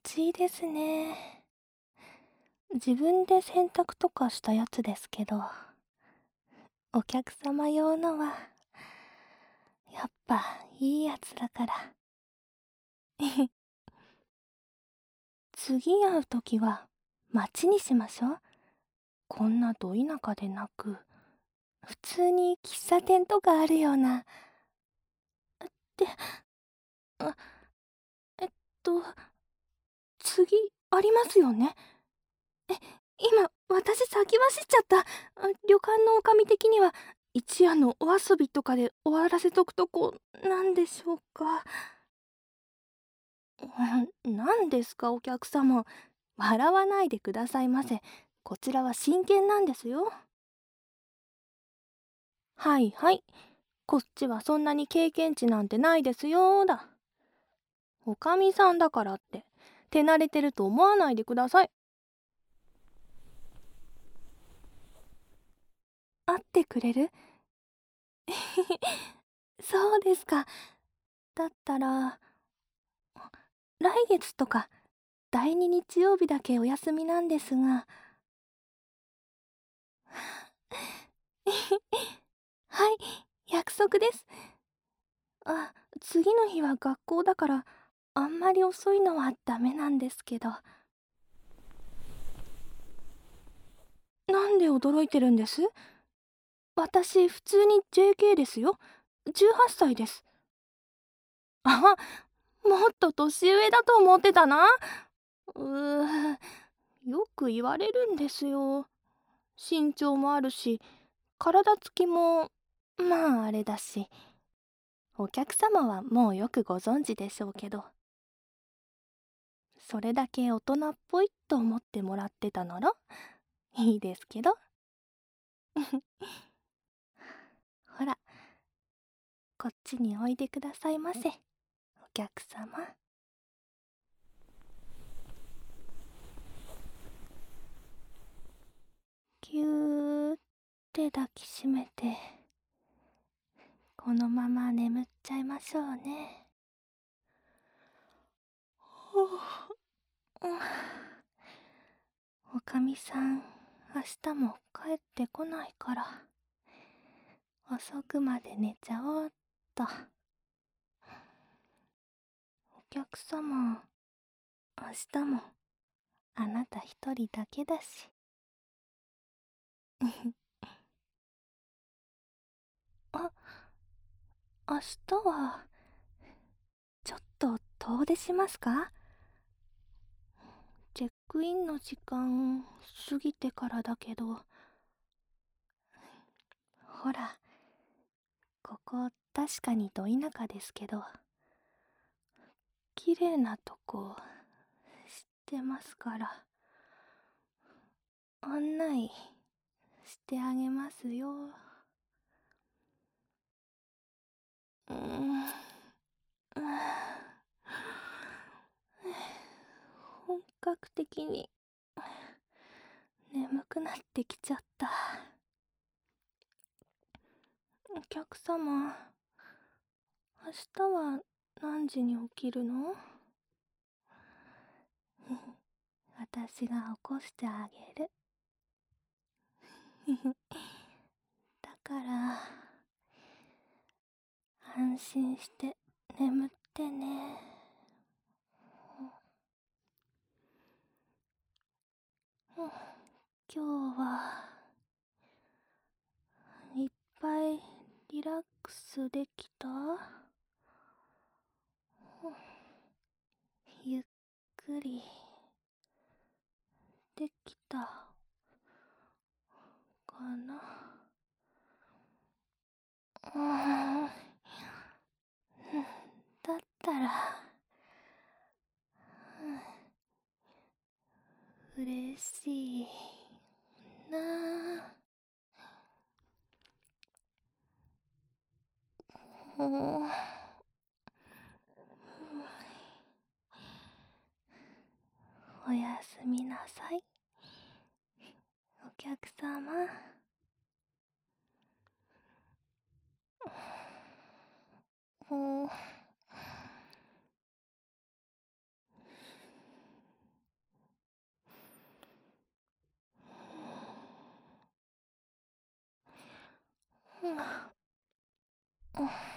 ちいいですね。自分で洗濯とかしたやつですけど、お客様用のは、やっぱいいやつだから。次会うときは、街にしましょう。こんなど田舎でなく、普通に喫茶店とかあるような。で、あ、えっと、次、ありますよね。え、今、私先走っちゃった。旅館の女将的には、一夜のお遊びとかで終わらせとくとこ、なんでしょうか。何ですか、お客様。笑わないでくださいませ。こちらは真剣なんですよ。はいはい。こっちはそんなに経験値なんてないですよだ。おかみさんだからって、手慣れてると思わないでください。会ってくれる？そうですか。だったら、来月とか、第2日曜日だけお休みなんですが。はい、約束です。次の日は学校だから、あんまり遅いのはダメなんですけど。なんで驚いてるんです？私、普通に JK ですよ。18歳です。あ、もっと年上だと思ってたな。よく言われるんですよ。身長もあるし、体つきも、まああれだし。お客様はもうよくご存知でしょうけど、それだけ大人っぽいと思ってもらってたならいいですけど。ほら、こっちにおいでくださいませ、お客様。ぎゅーって抱きしめて、このまま眠っちゃいましょうね。ほう、おかみさん、明日も帰ってこないから、遅くまで寝ちゃおうっと。お客様、明日もあなた一人だけだし。あ、明日は、ちょっと遠出しますか？チェックインの時間過ぎてからだけど。ほら、ここ確かにど田舎ですけど、綺麗なとこ知ってますから、案内してあげますよ。うーん、本格的に眠くなってきちゃった。お客様、明日は何時に起きるの？私が起こしてあげる。だから、安心して眠ってね。今日はいっぱいリラックスできた？ゆっくりできたかな？うーん、だったら、嬉しいな。うん、おやすみなさい、お客様。うん。 うん